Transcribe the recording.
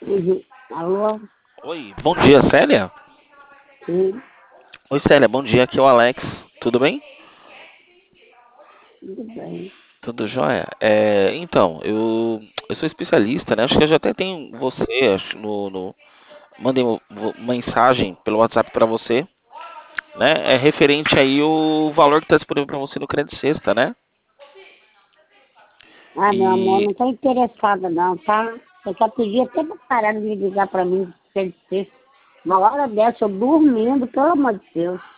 Uhum. Alô? Oi, bom dia, Célia? Sim, Oi, Célia, bom dia, aqui é o Alex. Tudo bem? tudo bem. Tudo jóia? Eu sou especialista, né? Acho que eu já até tenho você, mandei mensagem pelo WhatsApp para você, né? É referente aí o valor que está disponível para você no Crédito Sexta, né? Ah, meu amor, E não tô interessada não, tá? Eu só podia até parar de me ligar pra mim, se ele uma hora dessa, eu dormindo, pelo amor de Deus.